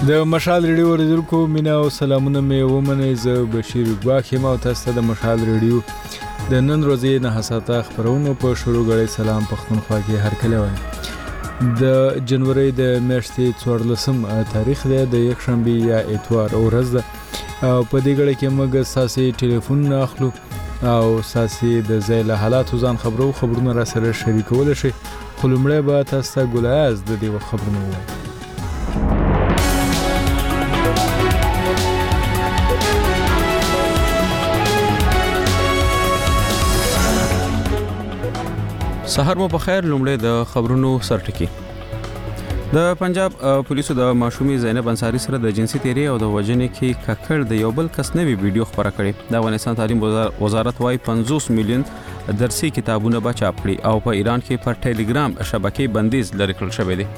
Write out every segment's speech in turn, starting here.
د مشال ریډیو اوریدونکو مینا او سلامونه مې ومنئ. زه بشیر ګواښ یم او تاسو ته د مشال ریډیو د نن ورځې 9 ساعته خپرونو په شروع غړي سلام پښتونخوا کې هر کله وایم. د جنوري د میاشتې 14 تاریخ دی، د یک شنبه یا اتوار ورځ ده او په دې غړي کې موږ ساسي ټلیفون اخلو او ساسي د زیله حالات ځان خبرونه را سره شریکول شي. خو لمړی به تاسو ته ګلایز د دې خبرونه ووایم. سحر مو بخیر. لومړی د خبرونو سرټکی. د پنجاب پولیسو د ماشومې زینب انصاری سره د جنسي تیری او د وژنې کې ککړ د یو بل کس نوی ویډیو خبره کړې. د افغانستان تعلیم وزارت وايي 50 میلیون درسي کتابونه به چاپ کړي او په ایران کې پر ټیلیګرام شبکې بندیز لري کړل شوی دی.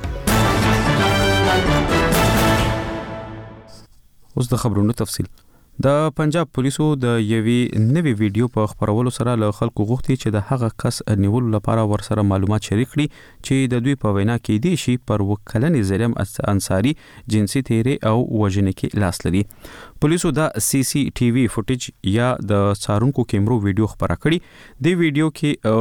اوس د خبرونو تفصیل. د پنجاب پولیسو د یوې نوې ویډیو په خبرولو سره له خلکو غوښتي چې د هغه کس نیولو لپاره ورسره معلومات شریک کړي چې د دوی په وینا کې دی شي پر وکلنې زینب انصاری جنسي تیری او وژنې کې لاس لري. پولیسو د سی سی ټي وي فوټیج یا د څارونکو کیمرو ویډیو خبره کړي. د ویډیو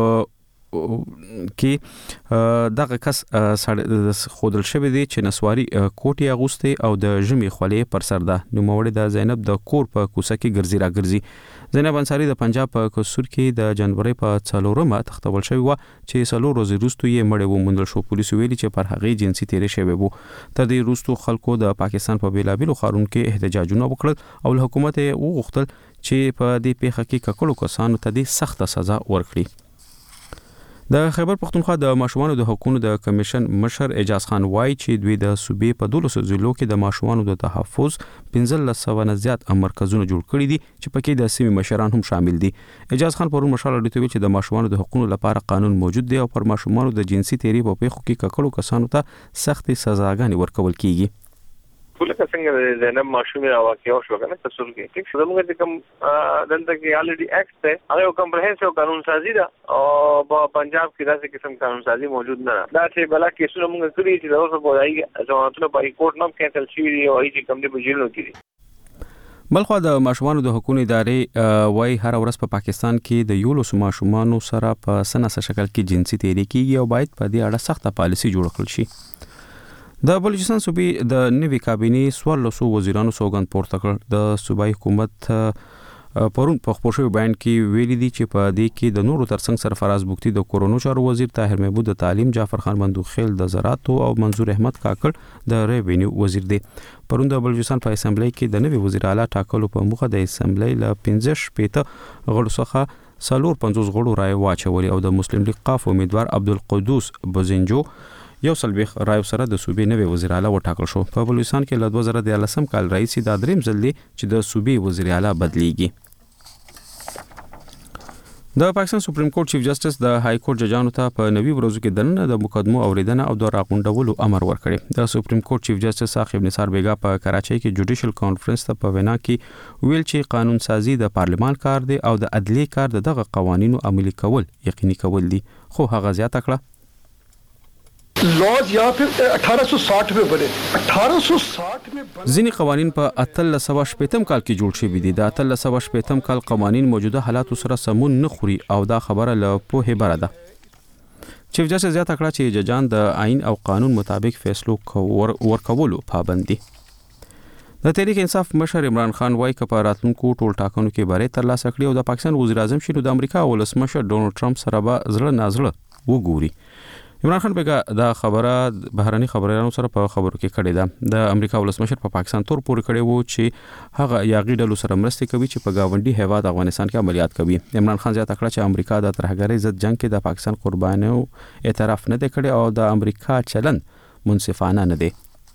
کې دغه کس خودل شوی دی چې نسواري کوټي اغوستي او د ژمي خولې پر سر ده. نوموړی د زینب د کور په کوڅه کې ګرځي. زینب انصاری د پنجاب په قصور کې د جنوري په 4مه تختول شوی و چې 4 ورځې وروسته یې مړ وموندل شو. پولیسو ویلي چې پر هغې جنسي تیری شوی وو. تر دې وروسته خلکو د پاکستان په بیلابیلو ښارونو کې احتجاجونه وکړل او له حکومت یې وغوښتل چې په دې پیښه کې ککړو کسانو ته د سخته سزا ورکړي. د خیبر پختونخوا د ماشومانو د حقوقو د کمیشن مشر اعجاز خان وایي چې دوی د صوبې په 12 ضلعو کې د ماشومانو د تحفظ 1500 نه زیات مرکزونه جوړ کړي دي چې پکې د سیمې مشران هم شامل دي. اعجاز خان پرون مشال اړیته ویل چې د ماشومانو د حقوقو لپاره قانون موجود دی او پر ماشومانو د جنسي تیری په پیښو کې ککړو کسانو ته سختې سزاګانې ورکول کیږي. ټول څنګه زینب ماشومې واقعیا شو کنه تاسو کې ټیک زموږ د کوم دلته کې الریډي اکټ ته هغه کمپریهنسیو قانون سازي ده او په پنجاب کې داسې قسم قانون سازي موجود نه ده. دا چې بلا کیسونه موږ کړی چې دا اوس غوړایي ځوانانو په ریکورډ نوم کېټل شي او هیڅ کم دی بجیل نه کیږي. بلخو د ماشومانو د حقوقو ادارې وايي هر ورځ په پاکستان کې د یولس ماشومانو سره په سناسه شکل کې جنسي تیری کیږي او باید په دې اړه سخته پالیسي جوړ کړل شي. د بلوچستان صوبې د نوي کابینې 14 وزیرانو سوګند پورته کړ. د صوبایي حکومت پرون په خپل شوی بیان کې ویلي دي چې په دې کې د نورو ترڅنګ سرفراز بوختي د کورونو چارو وزیر طاهر محمود د تعلیم، جعفر خان بندوخیل د زراعت او منظور احمد کاکړ د ریوینیو وزیر دی. پرون د بلوچستان په اسمبلی کې د نوي وزیر اعلی ټاکلو په موخه د اسمبلی له 15 غړو څخه 450 غړو رائے واچولې او د مسلم لیگ قاف امیدوار عبدالقدوس بزنجو یو سلبیخ رایو سره د صوبې نوی وزیر اعلی وټاکل شو. په بلوچستان کې له 2013 کال راهیسې د دریم ځل دی چې د صوبې وزیر اعلی بدلیږي. د پاکستان سپریم کورټ چیف جسټس د های کورټ ججانو ته په نوي ورځو کې دننه د مقدمو اوریدنه او د راغونډولو امر ورکړي. د سپریم کورټ چیف جسټس ساقب نثار بیگا په کراچۍ کې جوډیشل کانفرنس ته په وینا کې ویل چې قانون سازي د پارلمان کار دی او د عدلیې کار دغه قوانینو عملي کول یقیني کول دي. خو هغه زیاته کړه لوز یا پھر 1860 میں بنے. 1860 میں ځینې قوانین په 1860 کال کې جوړ شوي دي. د 1860 کال قوانین موجوده حالاتو سره سمون نه خوري او دا خبره له پوهې بره ده. چیف جسټس زیاته کړه چې ججان د آئین او قانون مطابق فیصلو ورکولو پابند دي. د تحریک انصاف مشر عمران خان وایي چې په راتلونکو ټول ټاکنو کې بری ترلاسه کړي او د پاکستان وزیر اعظم شي نو د امریکا ولسمشر ډونالد ټرمپ سره به زړه نازړه وګوري. عمران خان بیگا دا خبره بهراني خبريالانو سره په خبرو کې کړې ده. د امریکا ولسمشر په پاکستان تور پورې کړی وو چې هغه یاغي ډلو سره مرسته کوي چې په گاونډي هیواد افغانستان کې عملیات کوي. عمران خان زیاته کړه چې امریکا د ترهګرۍ ضد جنگ کې د پاکستان قربانیو اعتراف نه دی کړی او د امریکا چلن منصفانه نه دی.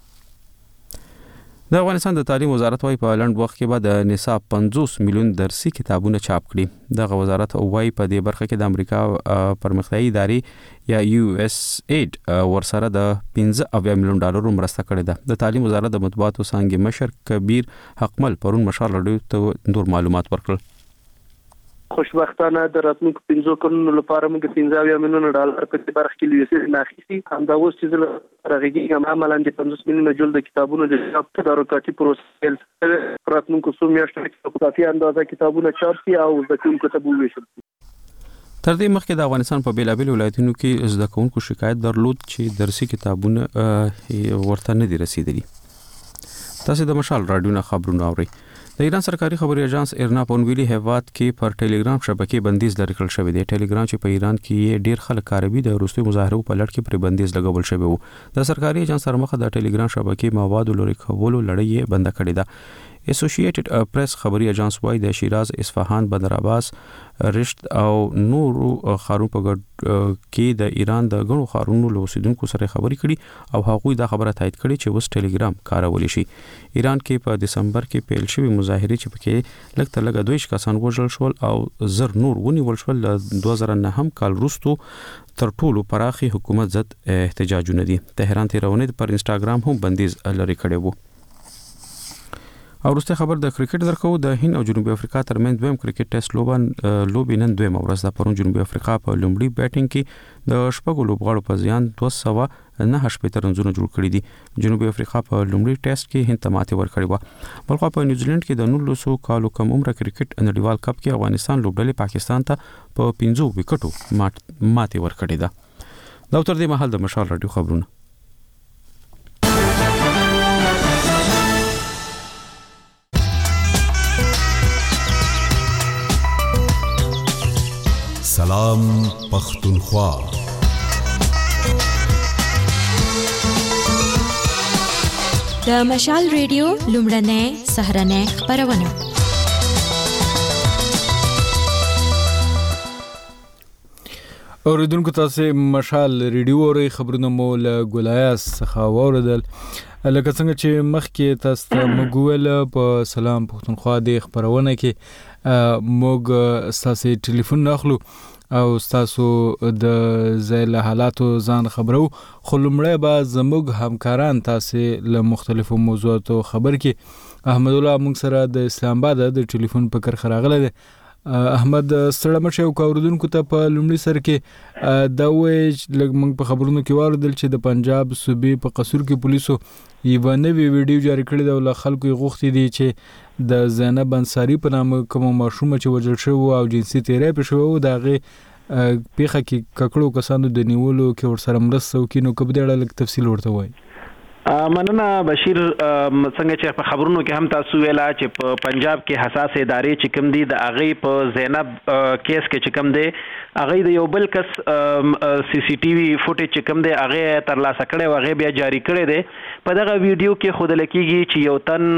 د افغانستان د تعلیم وزارت وايي په لنډ وخت کې به د نصاب 50 میلیون درسي کتابونه چاپ کړي. دغه وزارت وايي په دې برخه کې د امریکا پرمختیایي ادارې یا یو اس ایډ ورسره د 15 میلیون ډالر مرسته کړې ده. د تعلیم وزارت د مطبوعاتو څانګې مشر کبیر حقمل پرون مشال رډیو ته نور معلومات ورکړل. خوشبختانه د راتلونکو 15 کلونو لپاره موږ $15 میلیونه په دې برخه کې لیسې ناخیستي همدا اوس چې زه راغږیږم عملاً د 50 میلیونه جلد کتابونو د چاپ تدارکاتي پروسې راتلونکو څو میاشتو کې په کافي اندازه کتابونه چاپ شي او زده کوونکو ته وویشل شي. تر دې مخکې د افغانستان په بیلابیل ولایتونو کې زده کوونکو شکایت درلود چې درسي کتابونه ورته نه دي رسیدلي. تاسو د مشال رادیو نه خبرونه اورئ. د ایران سرکاري خبري اژانس ایرنا په ویلي هیواد کې پر ټلګرام شبکې بندیز لري کړل شوی دی. ټلګرام چې په ایران کې ډیر خلک کاروي د روسي مظاهرو په لړ کې پر بندیز لګول شوی وو. د سرکاري اژانس سره مخه د ټلګرام شبکې مواد لري کولو لړۍ بند کړې ده. اسوسییټډ پریس خبري اژانس وايي د شیراز، اصفهان، بندر عباس، رشت او نورو خارونو په ګډ کې د ایران د غنو خارونو له اوسیدونکو سره خبري کړي او هغوی دا خبره تایید کړي چې وس ټلګرام کارول شي. ایران کې په دسمبر کې پیل شوی مظاهره چې پکې لږ تر لږه 2 کسان وژل شول او زر نور ونیول شول. 2009 کال وروسته تر ټولو پراخي حکومت ضد احتجاجونه دي. تهران تیرونه پر انستګرام هم بندیز لري کړی وو. او وروسته خبر د کرکټ درکو. د هند او جنوبي افریقا ترمنځ دویم کرکټ ټیسټ لوبې نن دویم ورځ د پرون جنوبي افریقا په لومړي بیټینګ کې د شپږو لوبغاړو په زیان 209 رنونه جوړ کړي دي. جنوبي افریقا په لومړي ټیسټ کې هند ته ماتې ورکړې و. بلخو په نیوزیلند کې د 1900 کالو کم عمر کرکټ نړیوال کپ کې افغانستان لوبډلې پاکستان ته په 15 وکټو ماتې ورکړې ده. دا تر دې مهال د مشال رادیو خبرونه. سلام پختونخوا. د مشال ریډیو لومړنۍ سهرنۍ خبرونه. اوریدونکو تاسو مشال ریډیو اورئ. خبرونه مو له ګلایاس څخه واوریدل. لکه څنګه چې مخکې تاسو ته موږ ویل په سلام پختونخوا د خبرونه کې موږ تاسو ټلیفون اخلو او تاسو د ځای حالاتو ځان خبرو. خو لومړی به زموږ همکاران تاسو له مختلفو موضوعاتو خبر کې. احمد الله موږ سره د اسلام آباد د ټلیفون په کرخه راغلی دی. احمد ستړی مشه او اوریدونکو ته په لومړي سر کې دا وایي چې موږ په خبرونو کې واردل چې د پنجاب صوبې په قصور کې پولیسو یو نوی ویډیو جاری کړی دی او له خلکو یې غوښتي دي چې د زینب انصاری په نامه کومه ماشومه چې وژل شوې او جنسي تیری پرې شوی و د هغې پیښه کې ککړو کسانو د نیولو کې ورسره مرسته وکړي. نو که په دې اړه لږ تفصیل ورته وایي. مننه بشیر. څنګه چې په خبرونو کې هم تاسو ویلا چې په پنجاب کې حساس ادارې چې کوم دي د هغې په زینب کیس کې چې کوم دی هغې د یو بل کس سی سی ټي وي فوټیج چې کوم دی هغې ترلاسه کړی او هغې بیا جاري کړی دی. په دغه ویډیو کې ښودل کېږي چې یو تن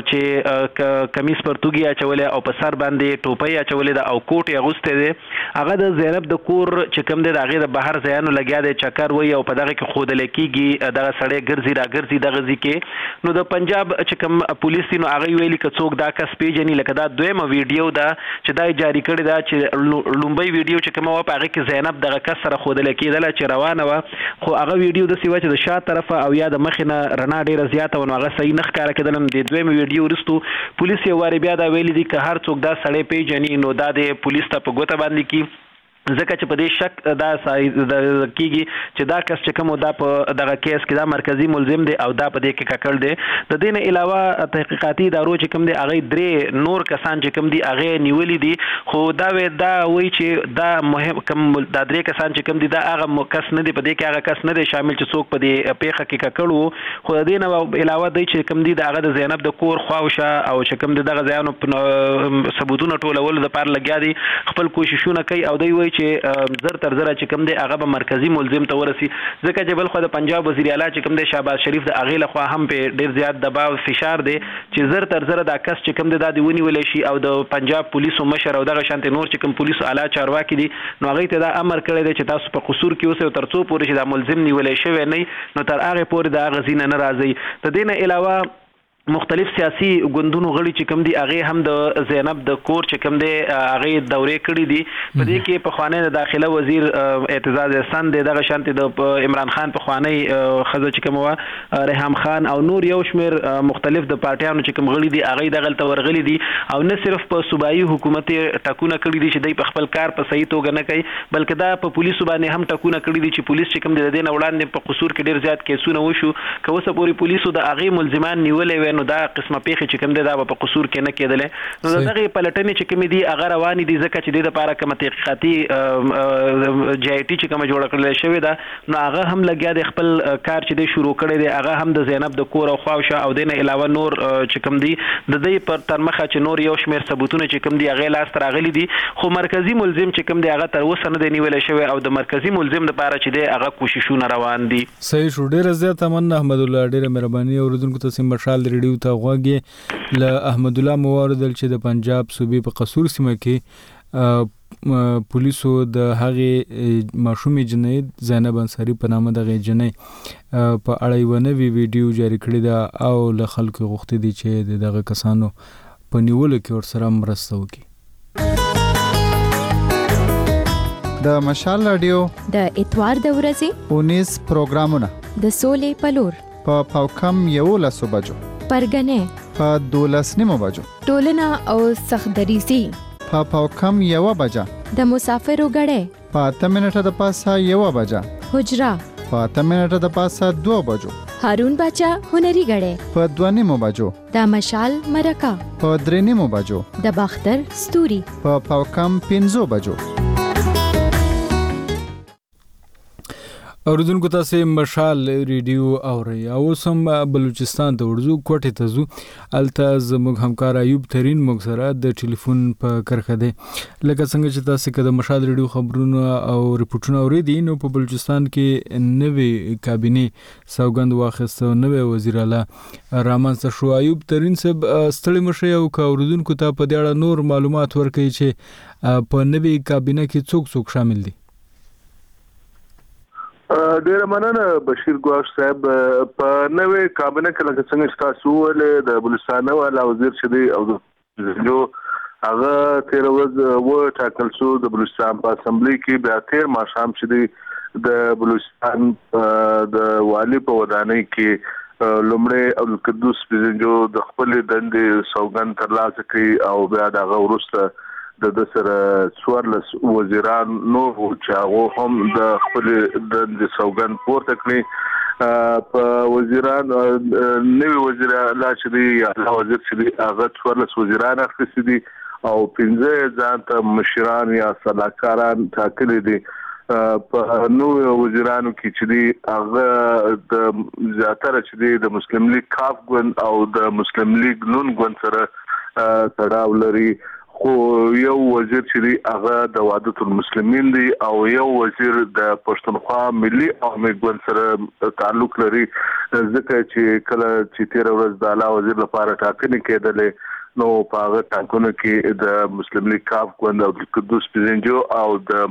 چې کمیس پرتوګي اچولی او په سر باندې ټوپۍ اچولې ده او کوټ یې اغوستی دی هغه د زینب د کور چې کوم دی د هغې د بهر ځایانو لګیا دی چکر وایي او په دغه کې ښودل کېږي دغه سړی ګرځي راګرځي دغه ځای کې. نو د پنجاب چې کوم پولیس دي نو هغه ویلي که څوک دا کس پیژني لکه دا دویمه ویډیو ده چې دا جاري کړې ده چې لومبۍ ویډیو چې کومه وه په هغې کې زینب دغه کس سره ښودله کېدله چې روانه وه خو هغه ویډیو داسې وه چې د شا طرفه او یا د مخې نه رڼا ډېره زیاته وه نو هغه صحیح نه ښکاره کېدله. د دویمې ویډیو وروستو پولیس یو وارې بیا دا ویلي دي که هر څوک دا سړی پیژني نو دا د پولیس ته په ګوته باندې کړي ځکه چې په دې شک دا کېږي چې دا کس چې کوم دا په دغه کیس کې دا مرکزي ملزم دی او دا په دې کې ککړ دی. د دې نه علاوه تحقیقاتي ادارو چې کوم دی هغې 3 نور کسان چې کوم دي هغې نیولي دي خو دا وایي چې دا مهم کوم دا 3 کسان چې کوم دي دا هغه کس نه دی په دې کې هغه کس نه دی شامل چې څوک په دې پیښه کې ککړ وو. خو د دې نه علاوه دی چې کوم دي د هغه د زینب د کور خواوشه او چې کوم دي دغه ځایانو ثبوتونه ټولولو دپاره لګیا دي خپل کوششونه کوي او دوی وایي چې زر تر زره چې کوم دی هغه به مرکزي ملزم ته ورسي ځکه چې بل خو د پنجاب وزیر اعلی چې کوم دی شهباز شریف د هغې لخوا هم په ډېر زیات دباو فشار دی چې زر تر زره دا کس چې کوم دی دا د ونیولی شي او د پنجاب پولیسو مشر او دغه شانتې نور چې کوم پولیسو اعلی چارواکي دي نو هغوی ته دا امر کړی دی چې تاسو په قصور کې اوسئ او تر څو پورې چې دا ملزم نیولی شوی نه نو تر هغې پورې د هغه ځای نه راځئ. د دې نه علاوه مختلف سیاسي ګوندونو غړي چې کوم دي هغه هم د زینب د کور چې کوم دي هغه دورې کړې دي په دې کې په خوانه د داخله وزیر اعتزاز احسان دغه شانتي د عمران خان په خوانه خزه چې کوم و ریحام خان او نور یو شمیر مختلف د پارټیانو چې کوم غړي دي هغه دغه تورغلي دي او نه صرف په صوبایي حکومت ټاکونه کړی دي چې د خپل کار په صحیح توګه نه کوي بلکې دا په پولیسو باندې هم ټاکونه کړی دي چې پولیس چې کوم دي د دې وړاندې په قصور کې ډیر زیات کیسونه وشو کوسه پوری پولیسو د هغه ملزمان نیولې نو دا قسمه پیخي چې کوم دی دا په قصور کې نه کېدل نو دغه پلټنې چې کوم دي هغه روان دي ځکه چې د لپاره کوم تحقیقاتي جی آی ټي چې کوم جوړ کړل شوی دا نو هغه هم لګیا د خپل کار چې دی شروع کړی دی هغه هم د زینب د کور او خواوشه او دینه علاوه نور چې کوم دي د دې پر ترمخه چې نور یو شمیر ثبوتونه چې کوم دي هغه لاس راغلي دي خو مرکزی ملزم چې کوم دی هغه تر اوسه نه دی نیول شوی او د مرکزی ملزم لپاره چې دی هغه کوششونه روان دي صحیح شو ډیر زیات تمنا احمد الله ډیر مهرباني اوریدونکو ته مشال ریډیو ته غوږی ل احمد الله مواردل چې د پنجاب صوبې په قصور سیمه کې پولیسو د هغه ماشومې جنې زینب انصاری په نامه د جنې په اړه یو نوی ویډیو جاری کړی دا او له خلکو غوښتي دي چې دغه کسانو په نیولو کې ورسره مرسته وکړي د مشال رادیو د اتوار د ورځې 19 پروګرامونه د سولې پلور په پاوکم 11 بجو پرګنې په 12 بجو ټولنه او سخدریزي په پاوکم 1 بجه د مسافرو غړې په 8 منټه د پاسه 1 بجه حجرا په 8 منټه د پاسه 2 بجو هارون بچا هنري غړې په 2 بجو د مشال مرکا په 3 بجو د باختر ستوري په پاوکم 15 بجو اوریدونکو تاسو مشال ریډیو اورئ او سم بلوچستان ته ورځو کوټه ته زو الته زموږ همکار ایوب ترين موږ سره د ټلیفون په کرخه ده لکه څنګه چې تاسو کده مشال ریډیو خبرونه او رپورټونه اوریدي نو په بلوچستان کې نوې کابینه سوګند واخیسته نوې وزیر اعلی رامنځته شو ایوب ترين صاحب ستړي مشه او اوریدونکو ته په دې اړه نور معلومات ورکړي چې په نوې کابینه کې څوک شامل دي ډیر مننه بشیر ګواش صاحب په نوې کابینه کې لکه څنګه چې تاسو ولې د بلوچستان والا وزیر شدي او جو هغه تیر ورځ و ټاکل شو د بلوچستان په اسمبلی کې بیا تیر ماښام شدي د بلوچستان د والی په ودانۍ کې لومړی عبدالقدوس پیژنجو د خپل دندې سوګند ترلاسه کړي او بیا دغه وروسته د سره سوارلس وزیران نور چې هغه هم د خپل د سوګند پورته کړی په وزیران نوی وزیر لا چې دی یا وزیر چې دی هغه سوارلس وزیران اخیستي دي او 15 ځانته مشران یا صلاحکاران ټاکلي دي په نو وزیرانو کې چې دی هغه د زیاتره چې دی د مسلم لیگ کاف ګوند او د مسلم لیگ نون ګوند سره تړاو لري خو یو وزیر چې دی هغه د وحدت المسلمین دی او یو وزیر د پښتونخوا ملي عوامي ګوند سره تعلق لري ځکه چې کله چې تیر ورځ د اعلی وزیر لپاره ټاکنې کېدلې نو په هغه ټاکنو کې د مسلم لیگ کاف ګوند او عبدالقدوس پیژنجو او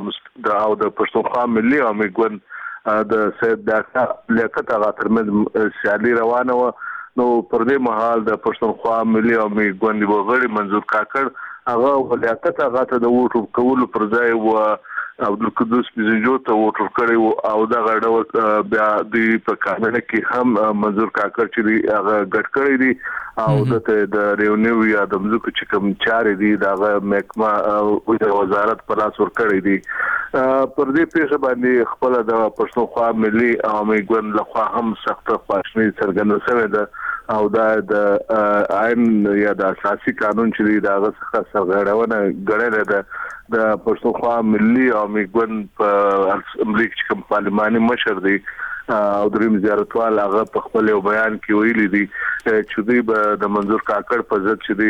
د پښتونخوا ملي عوامي ګوند د سید لیاقت هغه ترمنځ سیالي روانه و نو پر دې مهال د پښتونخوا ملي عوامي ګوند وغړي منظور کاکړ هغه ولیاقت هغه ته د ووټ کولو پر ځای و عبدالقدوس پیژنجو ته ووټ کړی او دا غړ بیا د په کابینه کې هم منظور کاکړ چې هغه ګډ کړی دي او د ریونیو یا د مزکو چې کوم چارې دي دا محکمه او د وزارت په لاس ور کړی دي پر دې پیښه باندې خپل د پښتونخوا ملي عوامي ګوند لخوا هم سخت خواشنۍ څرګنده شوې ده او دا د آئین یا د اساسي قانون چې دا څخه سرغړونه غړنه ده د پښتونخوا ملي عوامي ګوند په اسمبلی کې کوم پارلماني مشر دی او دریم زیارتوال هغه په خپل بیان کې ویلي دي چې دوی به د منظور کاکړ په ضد چې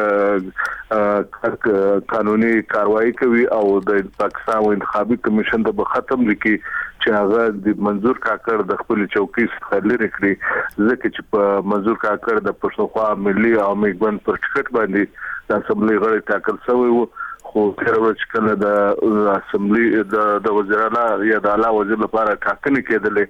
دی هغه قانوني کاروایی کوي او د پاکستان انتخابي کمیشن ته به ختم لیکي چې هغه د منظور کاکړ د خپل چوکۍ څخه لري کړی ځکه چې په منظور کاکړ د پښتونخوا ملي عوامي ګوند پر ټکټ باندې د اسمبلی غړي ټاکل شوی وو خو تر ورځ کله د اسمبلی د وزیر اعلی یا د اعلی وزیر لپاره ټاکنې کېدلې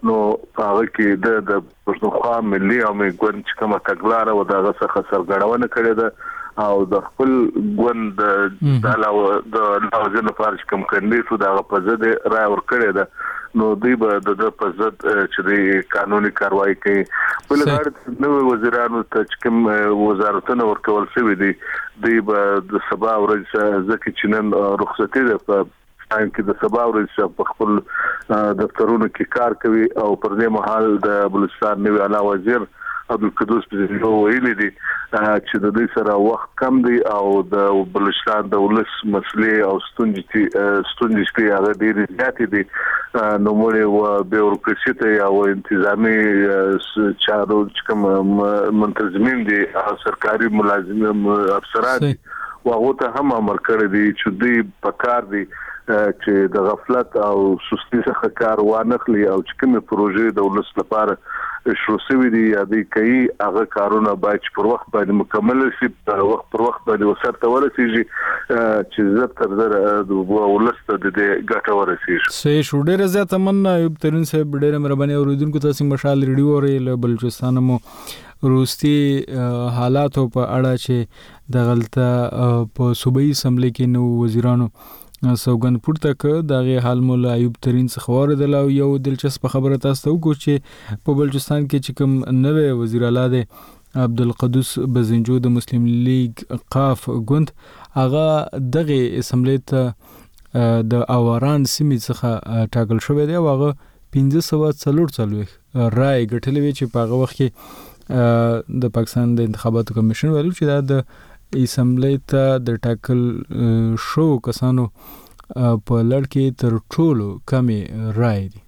نو هغه کې د پښتونخوا ملي او ګوند چې کومه تګلاره و دغه څخه سرګړونه کړې ده او د خپل ګوند د علاوه د لازم فارش کم کاندیدو دغه په ضد رائے ورکړې ده نو دوی به د په ضد چې د قانوني کاروایی کوي بل غاړه نو وزیرانو ته کوم وزارتونه ورکول شوی دي دوی به د سبا ورځ ځکه چې نن رخصتي ده په کې د سبا ورځ په خپل دفترونو کې کار کوي او پر دې مهال د بلوچستان نوی اعلی وزیر عبدالقدوس پزیلو ویلي دي چې د دې سره وخت کم دی او د بلوچستان د ولس مسلې او ستونزې چې هغه ډېرې زیاتې دي نو موږ و بیوروکراسي ته او انتظامی چارو چې کوم منتظمین دي سرکاري ملازمین افسران واغه ته هم امر کړی دي چې دوی په کار دي چې د غفلت او سستی څخه کار وانخلي او چې کومه پروژې د ولس لپاره شروع شوې دي یا د کوي هغه کارونه باید پر وخت باندې مکمل شي پر وخت باندې وسرته ورسیږي چې زر تر زر د ولس ته د ګټه ورسیږي. صحیح شو. ډېر زیات مننه ایوب ترین صاحب، ډېر مهرباني. اوریدونکو تاسو مشال ریډیو اوري بلوچستان مو روستي حالاتو په اړه چې د غلطه په صوبایي اسمبلی کې نو وزیرانو سوګند پورته ک دغه حال مولا ایوب ترین څخه اوریدل او یو دلچسپ خبره تاسو وګورئ چې په بلوچستان کې چې کوم نوې وزیر اعلی دی عبدالقدوس بزنجو د مسلم لیگ قاف ګوند هغه دغه اسمبلی ته د اواران سیمې څخه ټاکل شوی دی او هغه 1540 رائے ګټلې وی چې په هغه وخت کې د پاکستان د انتخاباتو کمیشن ویلو چې دا د اسمبلی ته د ټاکل شو کسانو په لړ کې تر ټولو کمې رائے دي.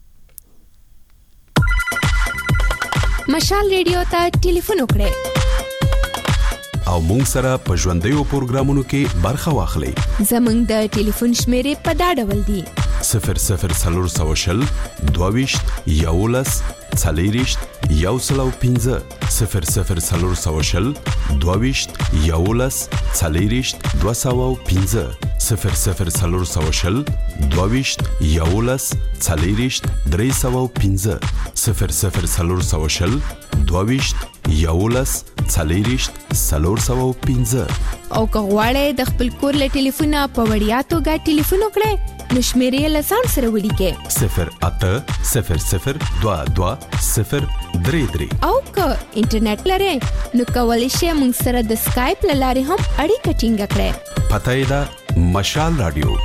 مشال ریډیو ته ټلیفون وکړئ او مونږ سره په ژوندیو پروګرامونو کې برخه واخلئ. زمونږ د ټلیفون شمیرې په دا ډول دي: 0040 22 11 40 115 0040 22 11 40 215 0040 22 11 40 315 0040 22 11 40 315 او که غواړئ د خپل کور له ټلیفونه په وړیا توګه ټلیفون وکړئ نو شمیرې له ځان سره ولیکئ 0800 22 033 او که انټرنیټ لرئ نو کولی شئ موږ سره د سکایپ له لارې هم اړیکه ټینګه کړئ. پته یې ده مشال رادیو.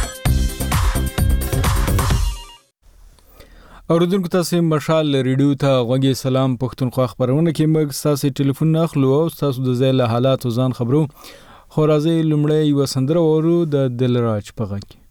اوریدونکو تاسو مشال ریډیو ته غوږی سلام پښتونخوا خبرونه کې موږ تاسو ټلیفون اخلو او تاسو د ځای له حالات ځان خبرو. خو راځي لمړی یو سندره ورو د دلراج په غږ کې.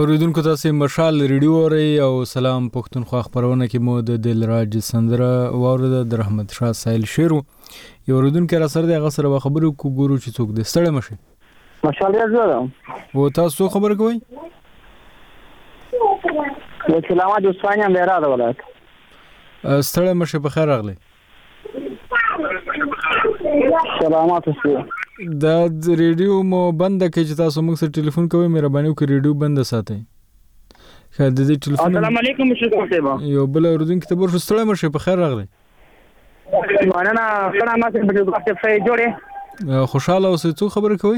اوریدونکو تاسو مشال ریډیو اورئ او سلام پښتونخوا خبرونه کې مو د دلراج سندره واورده د رحمت شاه سایل شیرو یو اوریدونکو را سره د غسر خبرو کو ګورو چې څوک د ستړی مشه مشال راځم و تاسو خبر کوئ سلامات دوستانه میرا د ولایت ستړی مشه په خیر راغلی سلامات اوسئ دا ریډیو مو بند کړئ چې تاسو موږ سره ټلیفون کوئ مهرباني وکړئ ریډیو بند ساتئ خا د دې ټلیفون السلام علیکم مشکل صاحب یو بل اوریدونکو ته ورسره ستړی مشه په خیر راغلی مننه سلامات په څه جوړه خوشاله اوسئ څو خبر کوئ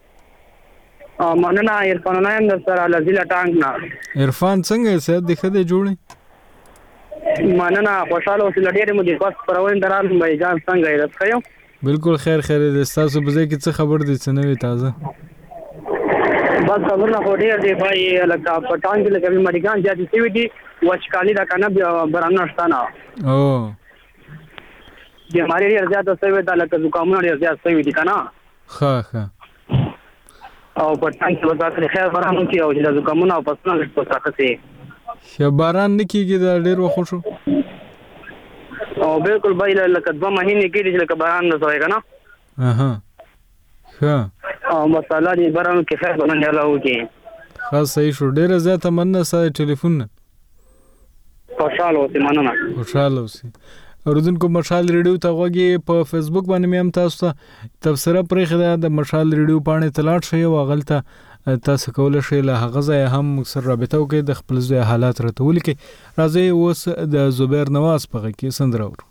مننه عرفان نایم در سره لذیله ټانګ نه عرفان څنګه صحت دی خدای جوړی مننه خوشاله اوسئ لډیر مو دې پس پرون درال مې ځان څنګه یې راځو بالکل خیر دې تاسو به ځکه څه خبر دي څه نوې تازه بس خبرونه خو ډیر دی بھائی لکه پټان کې لکه مریګان جاتي سی وی دي وچکالي دا کنه برانه شتانه او دې ماری ډیر زیات سوي دا لکه زکامونه ډیر زیات سوي دي کنه ښه او پټان کې وځه خیر برانه کې او چې زکامونه او پسنه څه څه یا باران نکیږي دا ډیر وخت شو او بالکل بای لکه 2 مهینې کې لکه باران نه زوي کنه اها ښه او مساله دې باران کې خیر باندې علاوه کې خاص صحیح شو ډیر زیاته مننه سره ټلیفون نه خوشاله اوسئ مننه خوشاله اوسئ اوریدونکو مشال ریډیو ته غوږی په فیسبوک باندې مې هم تاسو ته تبصره پرې خدا د مشال ریډیو باندې تلاټ شي او غلطه تاسو کولای شئ له هغه ځای هم سره رابطه وکړئ د خپل ځای حالات راته ولیکئ راځي اوس د زبیر نواز په کې سندره ورو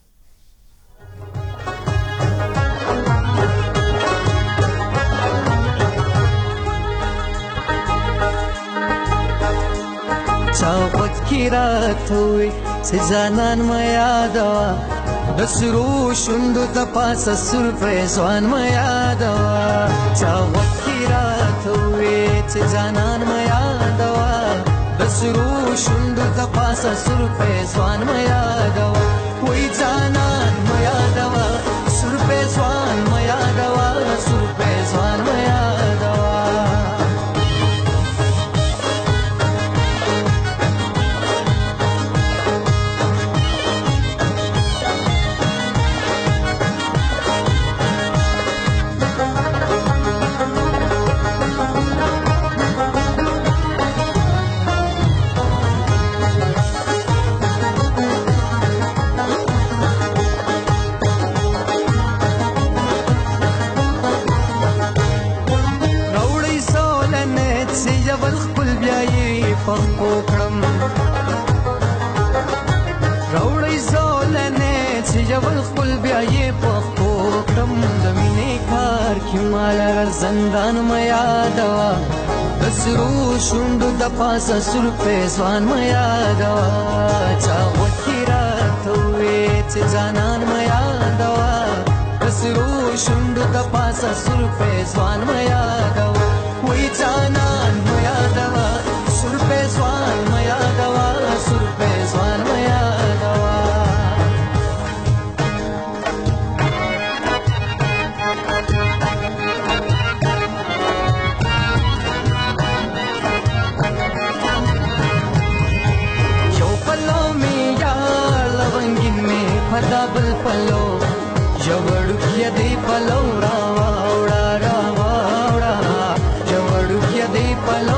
چاوت کی رات ہوئی سجانان میا دوا دسرو شندو تپاس سر پریزوان میا دوا چاوت کی رات ہوئی سجانان میا دوا دسرو شندو تپاس سر پریزوان میا دوا وی جانان میا دوا سر پریزوان میا دوا سر پریزوان میا دوا روړی زولنه چې جبل خپل بیا یې پخو کړم د مینې کار کې مال زندان میا دوا دسرو شوند د پاسه سر په ځوان میا دوا چا وکړه ته وې چې جانان میا دوا دسرو شوند د پاسه سر په ځوان میا دوا وې جانان میا دوا سر په ځوان میا دوا سر په ځوان میا دوا یو پلو می یا لونګین می پدا بل پلو جوړو کې دی پلو را وړا را وړا جوړو کې دی پلو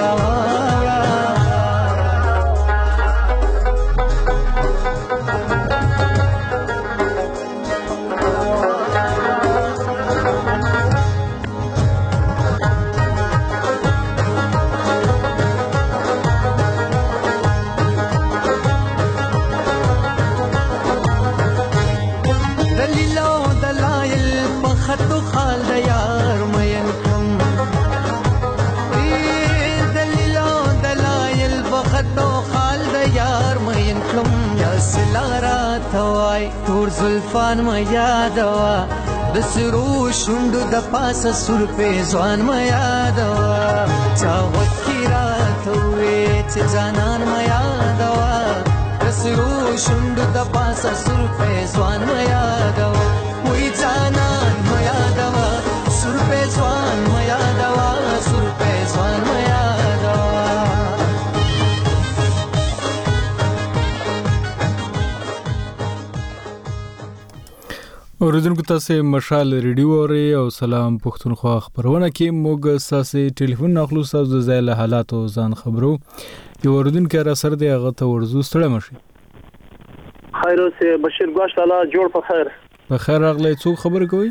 تور زلفان ما یادوا د سرو شوند د پاسه سر په ځوان ما یادوا چا وکړه ته وې چې جانان ما یادوا د سرو شوند د پاسه سر په ځوان ما یادوا وې جانان ما یادوا سر په ځوان ما یادوا سر په ځوان ما یادوا اوریدونکو تاسو مشال ریډیو اوري او سلام پښتونخوا خبرونه کې موږ تاسو ټلیفون نخلو تاسو د ځای له حالات او ځان خبرو یو اوریدونکو را سره دی هغه ته ورزو ستړی مشي خیر اوسه بشیر ګوش تعالی جوړ په خیر په خیر راغلی څوک خبر کوي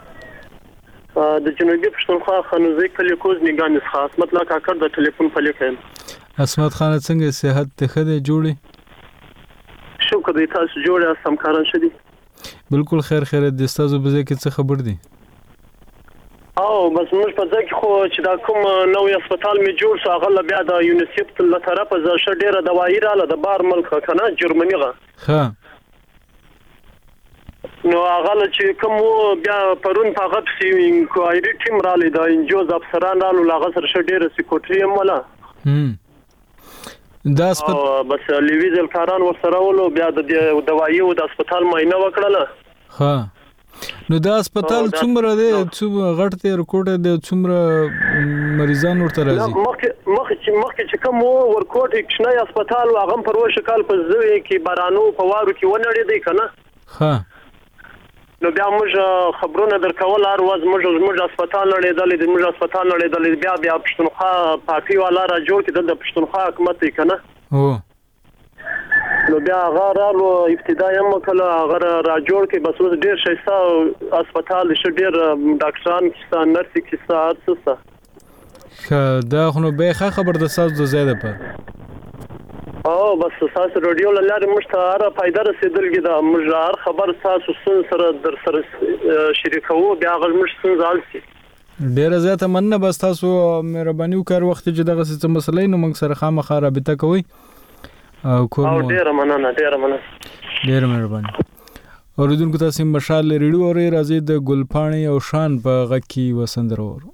د جنوبي پښتونخوا خانوزي کلی کوز نگان خاص مطلب کاکر د ټلیفون په لیکم اسمت خان څنګه صحت ته خده جوړي شکر دې تاسو جوړه سمکاران شدي بالکل خیر د استادو بزه کې څه خبر دي او بس موږ په ځکه خو چې دا کوم نوې هسپتال می جوړ شو هغه بیا د یونیسیف له طرفه ځه ډیره دوايي رااله د بار ملک کنه جرمني غا ها نو هغه چې کوم بیا پرون په غب سی انکوایري ټیم رااله د انجوز افسران رااله هغه سره ډیره سکیورټي مولا دا بس لیویزل کاران ورسره ولو بیا د دوايي او د هسپتال معاینه وکړه ها نو دا هسپتال څومره دی څومره غټ دی ورکوټ دی څومره مریضان ورته راځي مخکې چې کوم ورکوټ کښنه هسپتال واغم پر وشکال په زوی کې بارانو په وارو کې ونړې دی کنه ها نو بیا موږ خبرونه درکول هر ورځ موږ هسپتال لړېدل د موږ هسپتال لړېدل بیا پښتونخوا پارټي والا را جوړ کړي د پښتونخوا حکومت یې کنه نو بیا غارالو ابتدائي مکله غره را جوړ کړي بس اوس ډیر شایسته هسپتال ډیر ډاکټران کیسه نرسي کیسه ارڅه دا خو به خبر د ساز د زیاده پر او بس تاسو رادیو لاره مشتاره پیدا رسیدلګي دا مجرار خبر تاسو سره در سره شریکو بیا غل مش سنځال سي ډیر زیاته مننه بس تاسو مهرباني وکړ وخت چې دغه څه مسلې نو موږ سره خامخا رابطه کوي او ډیر مننه ډیر مهرباني اوریدونکو تاسو مشال ریډیو اوري راځي د ګلپاڼي او شان په غکی وسندرور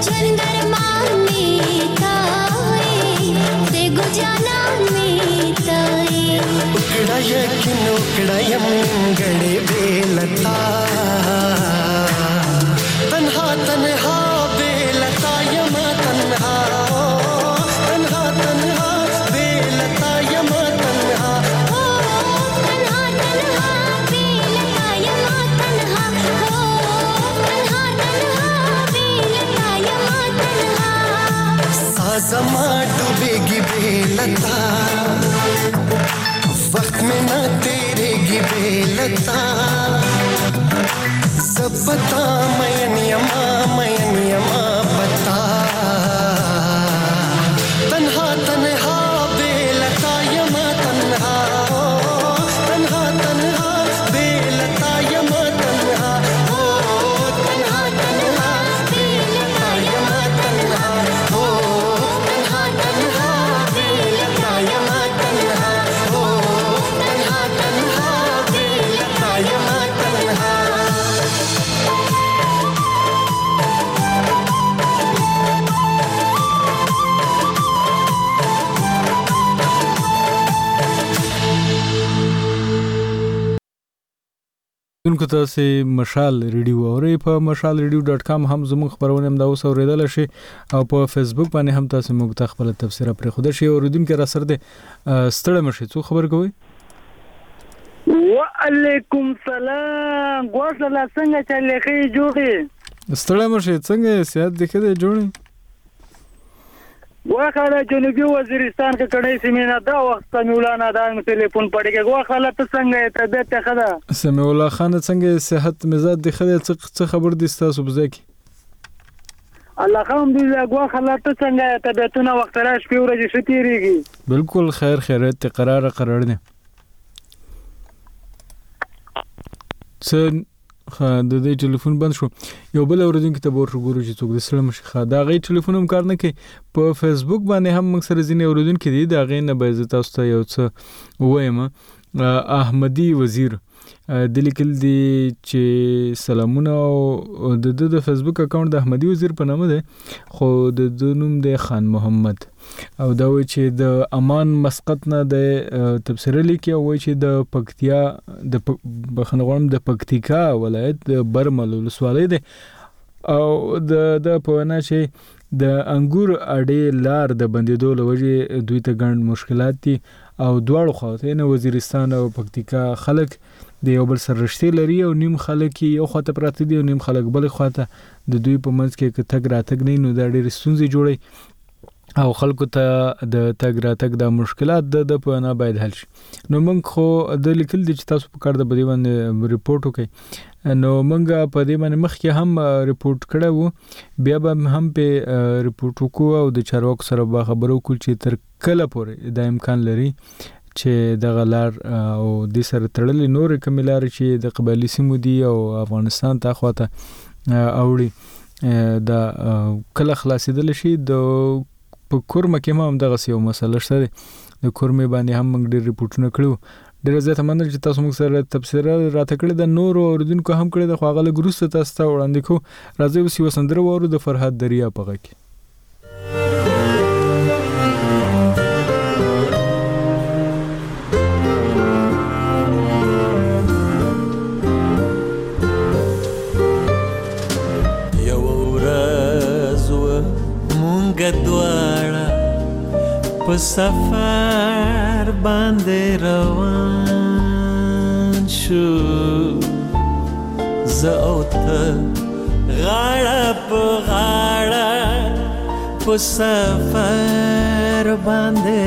ژوند درمان می تای د ګل جانان می تای وکړه یقین وکړه یم غړې بیلتا تنها تنها بیلتا یم تنها تنها تنها بیلتا یم تنها تنها تنها بیلتا یم تنها تنها تنها بیلتا یم تنها سازما ډوبېږي بیلتا وقت में ना तेरेगी बेलता सब पता मयन यमा पता तन्हा तन्हा बेलता यमा तन्हा तन्हा तन्हा बेलता यमा तन्हा तन्हा तन्हा बेलता यमा तन्हा तन्हा तन्हा बेलता यमा तन्हा دونکو تاسو مشال ریډیو اورئ په mashalradio.com هم زموږ خبرونه هم دا اوس اوریدل شي او په فیسبوک باندې هم تاسو موږ ته خپل تفسیر پر خوده شي اوریدونکو را سره د ستړی مشي څو خبر کوي وعلیکم سلام ګوښه څنګه چلېږي جوړي ستړی مشي څنګه سیاست دغه دی جوړي واخله جنوبي وزیرستان کې کډې سیمه دا وخت مولانا دا ټلیفون پړګه واخله ته څنګه ته ته خدا سمي الله خان څنګه صحت مزاج د خدای څه خبر دي تاسو بزکی الحمدلله واخله ته څنګه ته ته وخت راش په ورځ شتيريږي بالکل خیر خیرت قرار نه څه د دې ټلیفون بند شو یو بل اوریدونکو ته ورته ګورو چې څوک د سره مشخه دا غي ټلیفون هم کار نه کوي په فیسبوک باندې هم موږ سره ځینې اوریدونکو دي دا غي نه به تاسو ته یو څه وایم احمدی وزیر د لیکل دي چې سلامونه او د فیسبوک اکاونټ د احمدی وزیر په نامه ده خو د نوم د خان محمد او دا وایي چې د امان مسقط نه د تفسیر لیکي او وایي چې د پکتیا د بخنغوم د پکتیکا ولایت د برمل ولسوالۍ ده او د پوهنه چې د انګور اډې لار د بندیدو لوجه دوی ته ګڼ مشکلات دي او دواړو خواته نه وزیرستان او پکتیکا خلک د یو بل سره رشتې لري او نیم خلک یو خواته پراته دي او نیم خلک بل خواته د دوی په منځ کې تګ راتګ نه نو دا ډېر ستونزې جوړي او خلکو ته د تګ راتګ د مشکلات د په نه باید حل شي نو موږ خو د لیکل دي چې تاسو په کار د بدی باندې ریپورت وکړي نو موږ په دې باندې مخکې هم ریپورت کړو بیا به هم په ریپورت وکړو او د چارواکو سره به خبرو کول چې تر کله پورې د امکان لري چې د غلار او د سره تړلې نور کملار چې د قبایلی سیمو دي او افغانستان ته خواته اوړي د کله خلاصېدل شي د په کورمه کې هم دغه یو مسله شته د کورمه باندې هم موږ ډېر ریپورتونه کړو ډېر زیات مننه چې تاسو موږ سره تفسیر راته کړی د نور اوریدونکو هم کړی د خواغله ګروسته تاسو ته وړاندې کو راځي وسی وسندره وورو د فرحات دریا پغه کې په سفر باندې روان شو زه او ته غاړه په غاړه په سفر باندې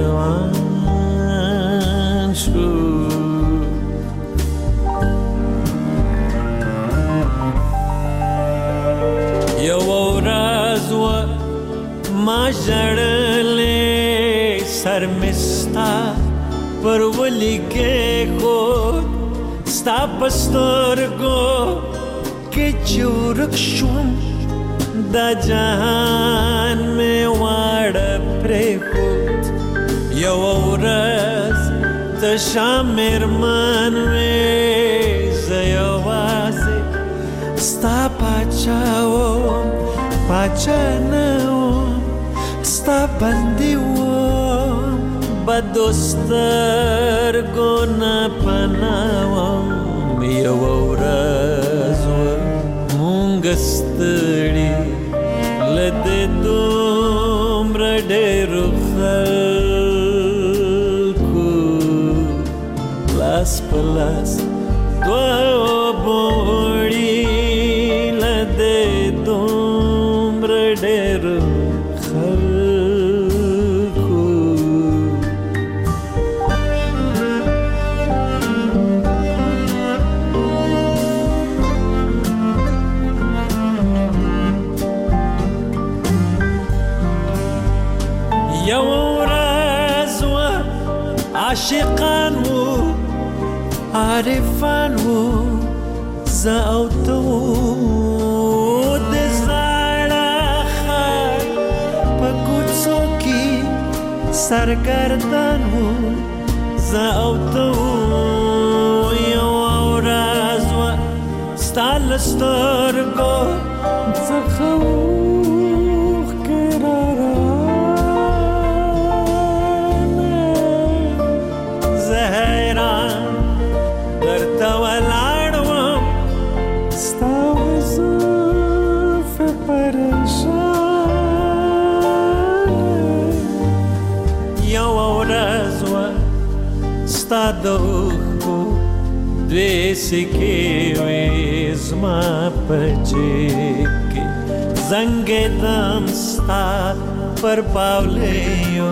روان شو یو ورځ ما ژړلې سر مستا پر ولی کې کو ستا پسترګو کې چورک شوم دا جهان میں واړه پرې خود یو ورځ ته شامر من وې زه یوازې ستا پاچاوم پاچا نه وم ستا بندي وم بدو سترګو نه پناه وم یوه ورځ وه مونږ ستړي له دې دومره ډېرو خلکو لاس په لاس دوه بوړي له دې دومره ډېرو خلکو یو ورځ وه عاشقان وو عارفان وو زه او ته وو د زاړه ښار په کوڅو کې سرګردان وو زه او ته وو یوه ورځ وه ستا له سترګو څخه اوښکې راروانې زه حیران درته ولاړ وم ستا زلفې پریشانې یوه ورځ وه ستا د اوښکو دوې سکې وې زما په جیب کې زنګېدم ستا پر پاولیو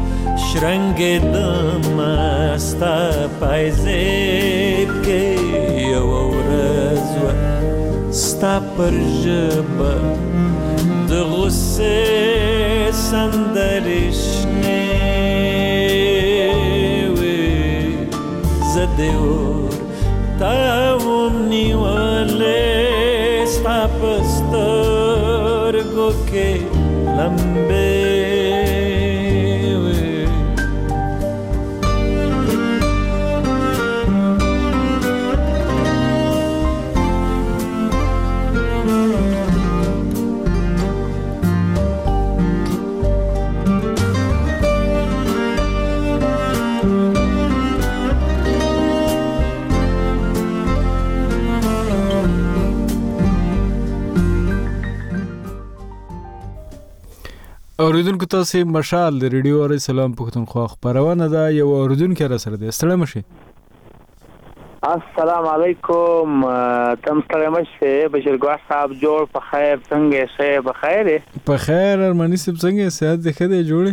شرنګېدم ستا پایزیب کې یوه ورځ وه ستا پر ژبه د غصې سندرې شنې وې زه دې ورته وم نیولې ستا په سترګو کې لمبې اوریدونکو تاسو مشال د ریډیو اور سلام پښتونخوا خبرونه ده یو اوریدونکو را سره ده ستړی مشي السلام علیکم تم ستړی مشه بشیر ګواه صاحب جوړ په خیر څنګه شه په خیر په خیر ارمانی سب څنګه صحت ده خدای جوړي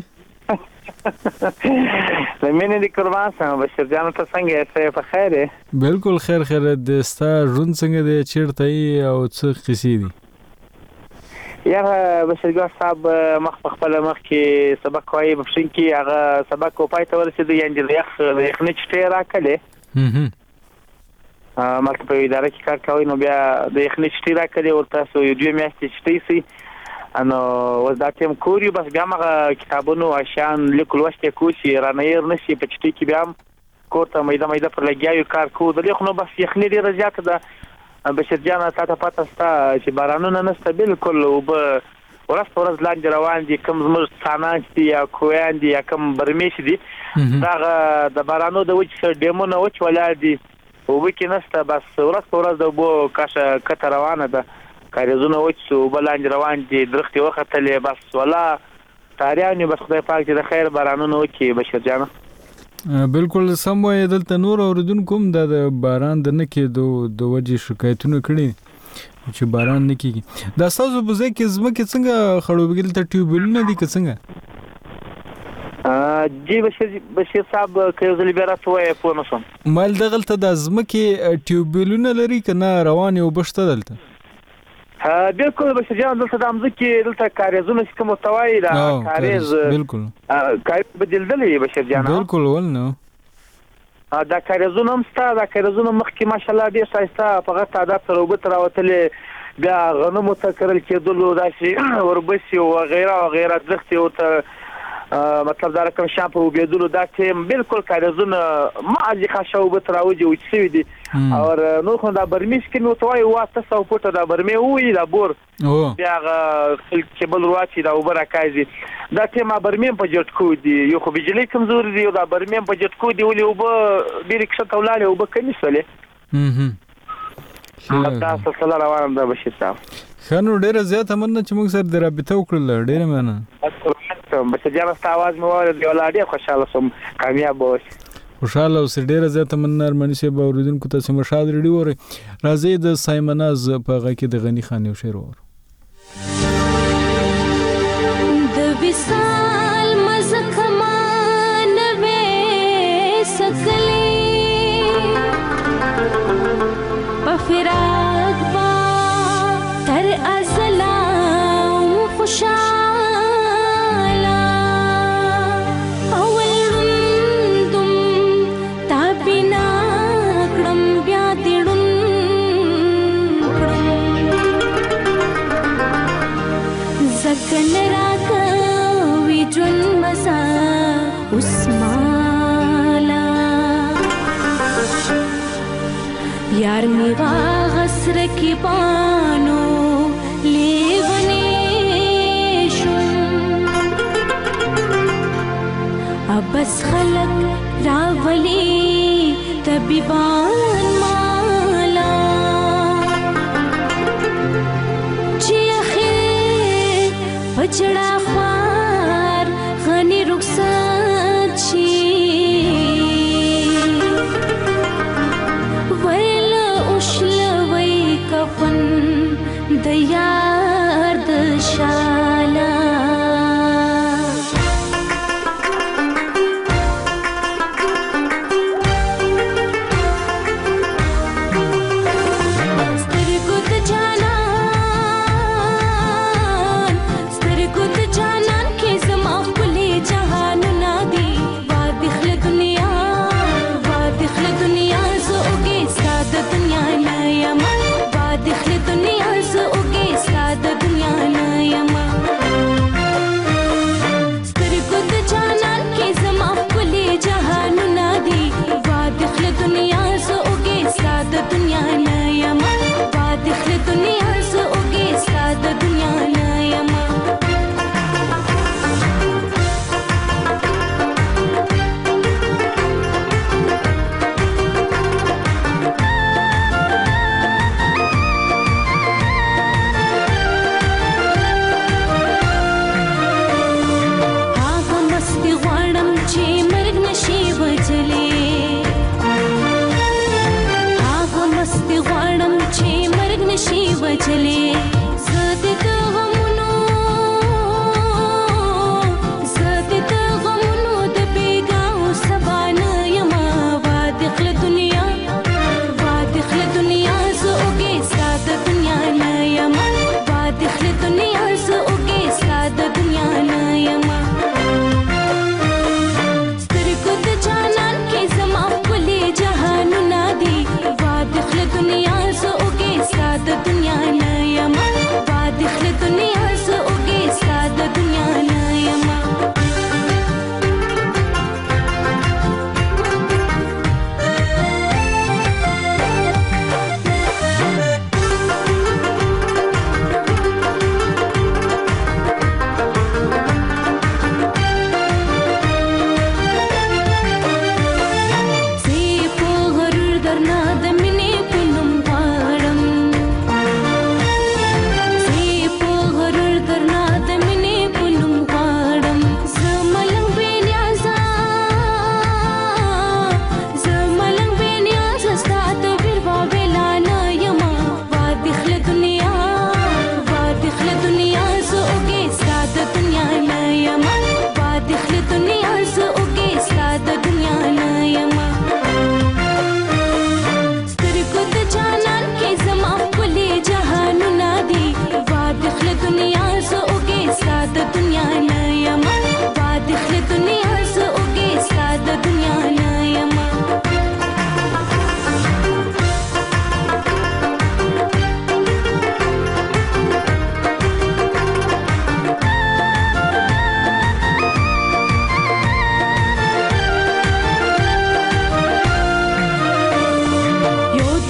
لمنه دي قربان سم بشیر جان ته څنګه شه په خیر بالکل خیر خیر د ستا ژوند څنګه ده چیرته او څه قصې دي یا بشیر ګواه صاحب مخ په خپل مخ کې سبق وایي په شین کې هغه سبق کو پای ته ورسېد یعنی د یخنې چټه راکړه مالته په اداره کې کار کوي نو بیا د یخنې چټه راکړه ورته سو یو دوه میاشتې چټې سي انو وزداتم کوری بس بیا مغه کتابونو عشان لیکل وشته کوشي رانیر نشي په چټي کې بیا کوته مېده پر لګیاو کار کو د لیکونو بس یخنې ډیره زیاته ده بشیر جان تاسو پاتې ستا چې بارانونه نشته بالکل او به ورځ لاندې روان دي کوم زموږ ثانان دي یا کویان دي یا کوم برمیش دي دا د بارانو د وچ ډیمونه وچ ولادي او وکي نشته بس ورځ د بو کاشه کته روانه ده کاریزونه وچ او بلاند روان دي درختي وختلې بس ولا تاریانو بس خدای پاک دې خیر بارانونه وکي بشیر جان بالکل سم وای دلته نور اوریدونکو د باران د نه کېدو د وجې شکایتونه کړي چې باران نه کیږي دا تاسو په ځای کې زمکه څنګه خړوبګل ته ټیوبلونه دي که څنګه جی بشیر صاحب که زلی بیرات وای په نسم مال دغلته د زمکه ټیوبلونه لري کنه روان یو بشته دلته بالکل بشیر جان دلته د امزکه دلته کاریزونه کوم توای دا کاریز بالکل کاریز بدلدلې بشیر جان بالکل ولنه دا کاریزونه مستا دا کاریزونه مخکې ماشالله ډیر شایسته فقط تعداد سره وبت راوتلې بیا غنمو ته کرل کېدلو داسې وربسي او غیره درختي او ته مطلب دا رقم شامپو وبېدلو دا ټیم بالکل کاغذونه مازی خاصه وبتراوجي وچسوي دي او نو خو دا برمیش کې نو توای واته 100 فوټه دا برمه وې دا بور بیا کېبل واچي دا وبره کایزي دا ټیم برمه په جټکو دي یو خو بجلی کمزوري دي دا برمه په جټکو دي ولې وب ډیر ښه تولاله وب کنيسله دا سلسله روانه ده بشي صاحب خنو ډیره زیاته مننه چې موږ سره د رابطه وکړل ډیره مننه بس جنه ستاواز مو ور دی ولادي خوشاله سم کامیاب اوس خوشاله اوس ډیره زیاته مننه ارمنی شه به اوریدونکو ته مشاهد ریډیو ور راځي د سایمناز په غږ کې د غنی خان یو شعر ور د وصال مزکمان وې سکلې په فراق با تر ازلام خوشاله اولندم تابینا کړم بیا تړم زکن راکوي جون مسا اسمالا یار می واغسر کی بانو لیونی شم ابس خلق راولی طبیبان مالا چی اخیر پچڑا خوار غنی رخصت شی ویل اوشلوی کفن د یار د شالا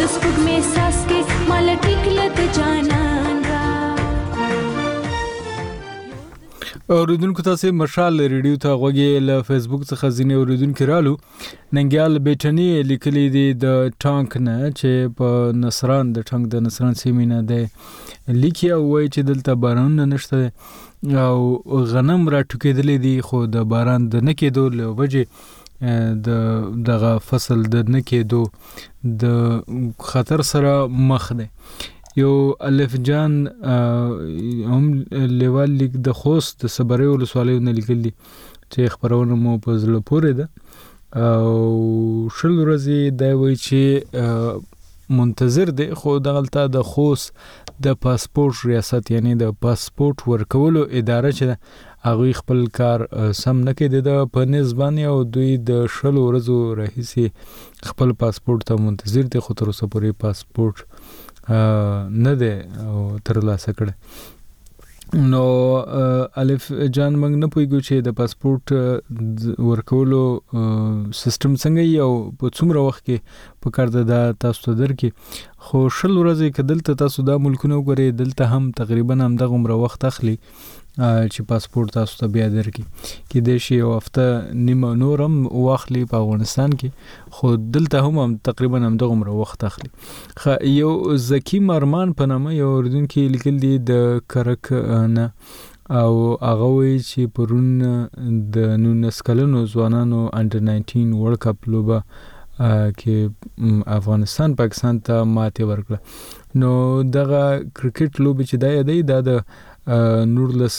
سپوږمۍ ساس کې مال ټیکله د جانان را اوریدونکو تاسو مشال ریډیو ته غوږی له فیسبوک څخه ځینې اوریدونکو رالو ننګیال بیٹنی لیکلي دي د ټانک نه چې په نصران د ټانک د نصران سیمینه ده لیکي وای چې دلته باران نشته او غنم را ټوکېدلې دي خو د باران د نه کېدو له وجې د دغه فصل د نه کېدو د خطر سره مخ ده یو الف جان هم لیوال لیک د خوست د صبري ولسوالۍ نه لیکلي چې خبرونه مو په زړه پورې ده او شل ورځې دا وایي چې منتظر دی خو دغلته د خوست د پاسپورت ریاست یعنی د پاسپورت ورکولو اداره چې هغه خپل کار سم نه کړي د په نسبانه او دوی د شل ورځو راهیسي خپل پاسپورت ته منتظر دي خو تر اوسه پورې پاسپورت نه ده او تر لاسه کړه نو الف جان موږ نه پوهیږو چې د پاسپورت ورکولو سیستم څنګه یو په څومره وخت کې په کار ده تاسو ته درکې خو شل ورځې کې دلته تاسو دا ملکونه وګورئ دلته هم تقریبا هم دغه عمر وخت اخلي چې پاسپورت تاسو ته بیا درکې کې د شی او هفته نیمه نورم واخلي په افغانستان کې خو دلته هم تقریبا هم دغه عمر وخت اخلي یو زکی مرمان په نامه یو اردوونکو لیکل دي د کرک نه او هغه وی چې پرون د 19 کلنو ځوانانو انډر 19 ورلد کپ لوبه کې افغانستان پاکستان ته ماته ورکړه نو دغه کرکټ لوبه چې دا د نورلس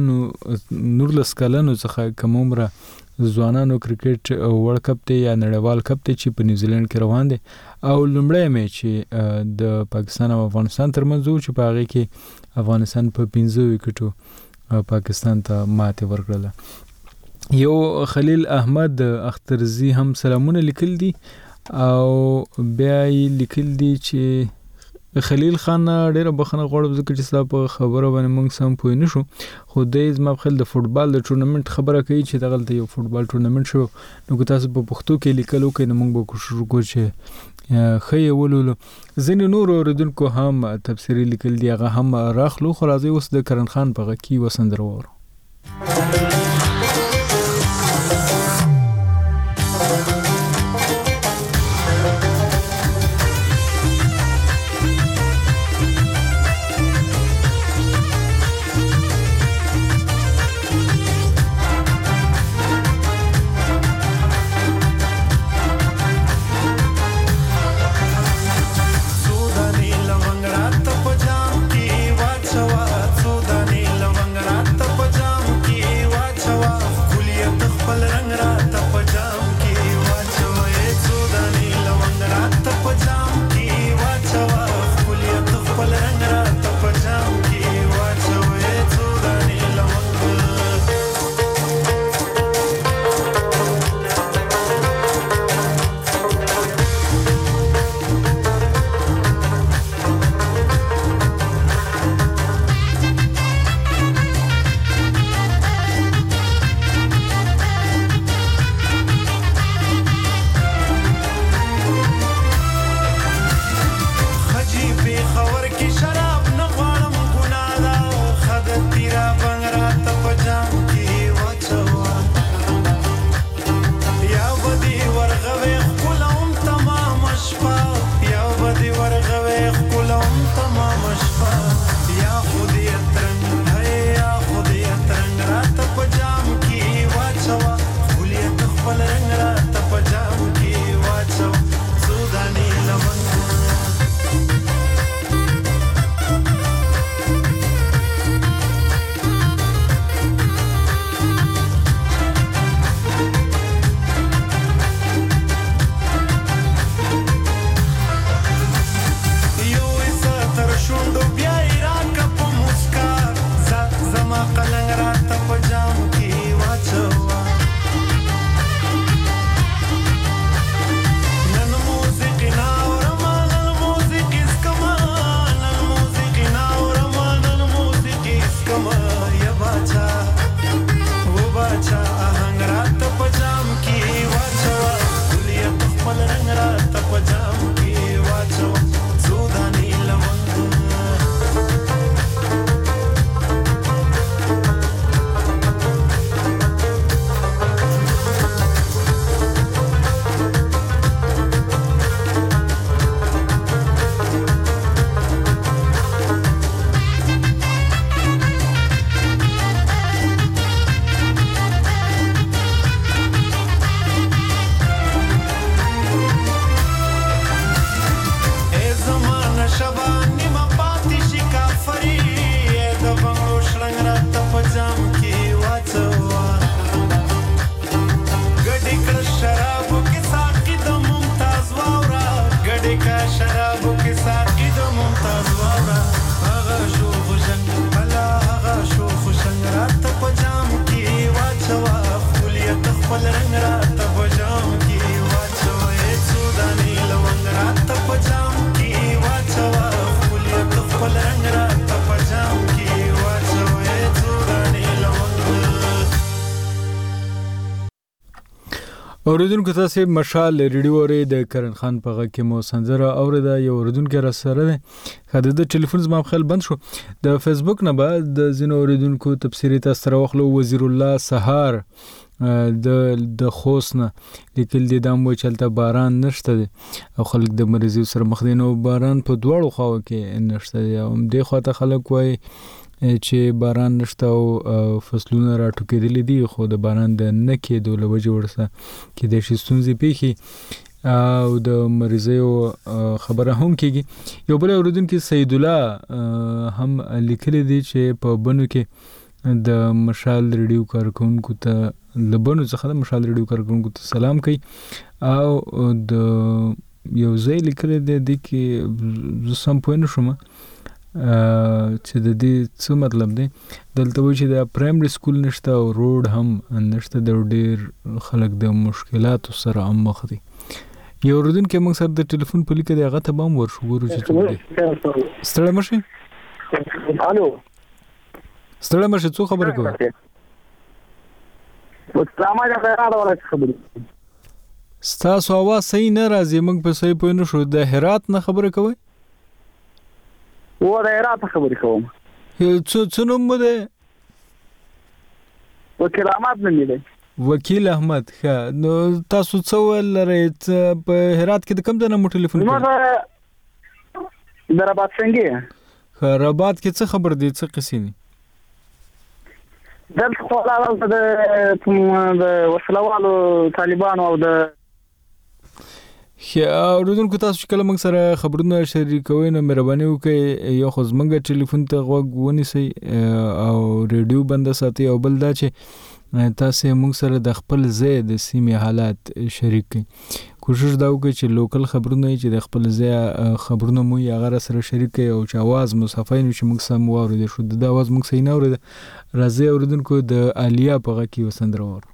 کلنو څخه کوم عمره ځوانانو کرکټ ورلد کپ ته یا نړیوال کپ ته چې په نیوزیلند کې روان دي او لومړی میچ د پاکستان او افغانستان ترمنځ چې په هغه کې افغانستان په 15 وکټو پاکستان ته ماته ورکړه یو خلیل احمد اخترزی هم سلامونه لیکل دي او بیا لیکل دي چې خلیل خان ډیره بخنه غوړم ځکه چې تاسو په خبره باندې موږ سم پوه نه شو خو د زما خپل د فوتبال د ټورنمنت خبره کوي چې دغه یو فوتبال ټورنمنت شو نو تاسو په پښتو کې لیکلو کې موږ به کوشش وکړو چې خې ولولو ځینې نور اوریدونکو هم تفسیری لیکل دي هغه هم راخلو خو راځي اوس د کرن خان په غکی وسندر وره اوریدونکو تاسو مشال ریډیو اوري د کرن خان په غږ کې مو سنځره اوریدا یو اوریدونکو را سره ده خاطر د ټلیفون زما خپل بند شو د فیسبوک نه بعد د زینو اوریدونکو تفسیری تاسو راوخلو وزیر الله سهار د خوسنه لیکل دي دمو چلته باران نشته او خلک د مریضي سره مخ دي نو باران په دوړو خواو کې نشته او د خواته خلک وای چې باران نشته او فصلونه راټوکېدلې دي خو د باران د نه کېدو له وجې ورسه کې د شي ستونزې پیښې او د مریضیو خبره هم کېږي یو بل اوریدونکو سید الله هم لیکلي دي چې په بنو کې د مشال ریډیو کارکونکو ته لبنو څخه د مشال ریډیو کارکونکو ته سلام کوي او د یو ځای لیکلي دي کې سم پوه نه شوم چې د دې څه مطلب دی دلته وایي چې د پرایمري سکول نشته او روډ هم نشته د ډېر خلک د مشکلاتو سره هم مخ دي یو اوریدونکی موږ سره د ټلیفون په لیکه دی هغه ته به هم ورشو ګورو چې څوک دی ستړی مه شئ الو ستړی مه شئ څو خبرې کوئ ستاسو اواز صحیح نه راځي موږ په صحیح پوه نه شو د هرات نه خبرې کوئ و د هرات خبرې کوم څه نوم مو دی وکیل احمد نوم دی وکیل احمد ښه نو تاسو څه ویل لرئ په هرات کې د کوم ځای نه مو ټلیفون کړی د رباط څنګه ښه رباط کې څه خبر دی څه قصې دي دلته خو د وسلوالو طالبانو او د اوریدونکو تاسو کله موږ سره خبرونه شریکوئ نو مهرباني وکړئ یو خو زموږ ټلیفون ته غوږ ونیسئ او ریډیو بند ساتئ او بل دا چې تاسو موږ سره د خپل ځای د سیمې حالات شریک کړئ کوشش دا وکړئ چې لوکل خبرونه چې د خپل ځای خبرونه مو یې هغه سره شریک کړئ او چې اواز مو صفای نو چې موږ سم واورو شو د اواز موږ صحیح نه اورید راځي اوریدونکو د الیا په غږ کې وسندره وره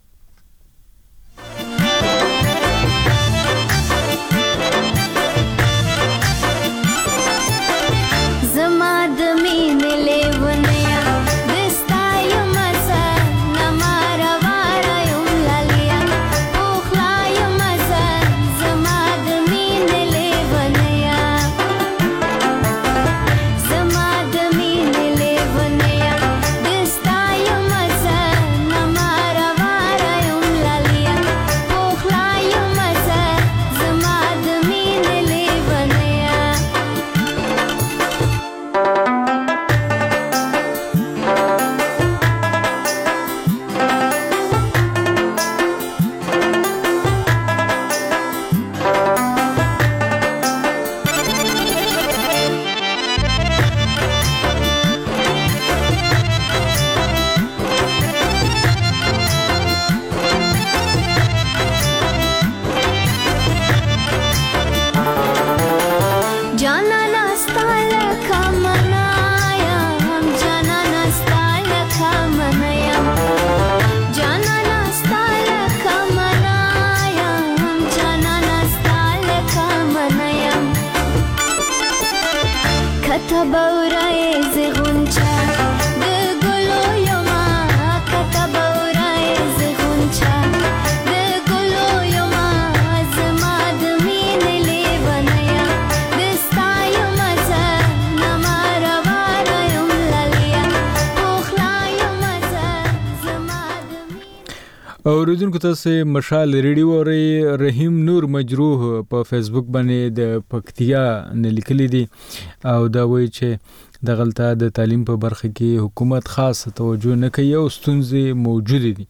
اوریدونکو تاسو مشال ریډیو اوري رحیم نور مجروح په فیسبوک باندې د پکتیا نه لیکلي دي او دا وایي چې د غلطه د تعلیم په برخه کې حکومت خاص توجه نه کوي او ستونزې موجود دي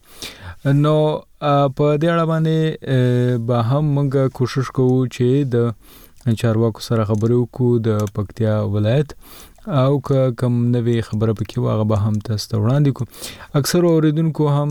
نو په دې اړه باندې به هم موږ کوشش کوو چې د چارواکو سره خبرې وکړو د پکتیا ولایت او کوم نوې خبره پکې واغه به هم تاسو ته وړاندې کوم اکثر اوریدونکو هم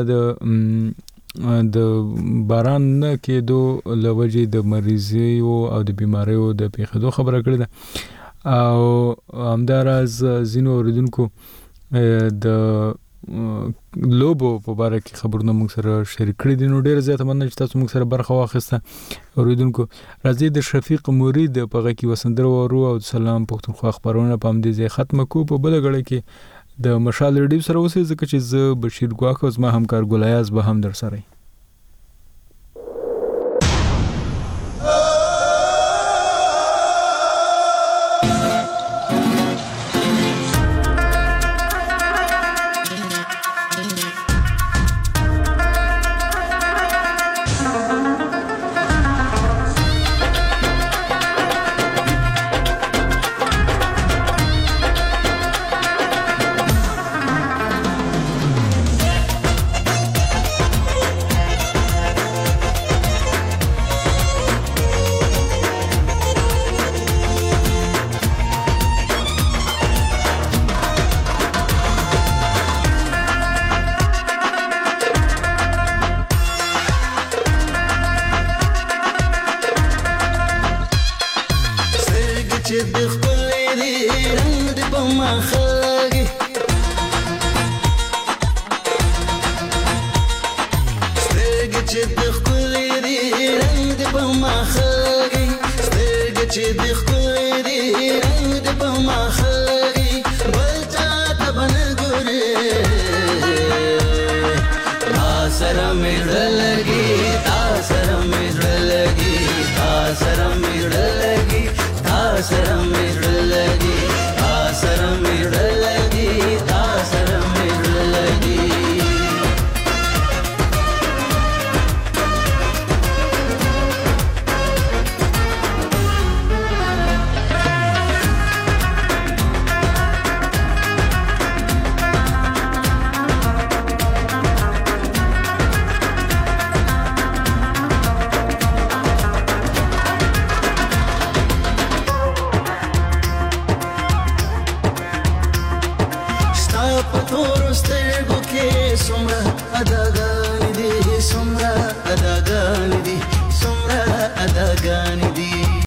د باران نه کېدو لوجې د مریضیو او د بیماریو د پیښېدو خبره کړې ده او همداراز ځینو اوریدونکو د لوبو په اړه کې خبرونه موږ سره شریک کړي دي نو ډېر زیات مننه چې تاسو موږ سره برخه واخیسته اوریدونکو راځي د شفیق مرید په غږ کې وسندره ورو او سلام پښتونخوا خبرونه په همدې ځای ختم کو په بل غړي کې د مشال ریډیو سره اوسې ځکه چې زه بشیر ګواخ او زما همکار ګلایاز به هم در سره چې د خپل دی رنگ د په مخاږي سترګې چې د خپل دی رنگ د په مخاږي سترګې چې د خپل دی رنگ د په مخاږي بل چا ته بن ګورې تا سره مې لګي تا سره مې لګي تا سره مې لګي تا سره مې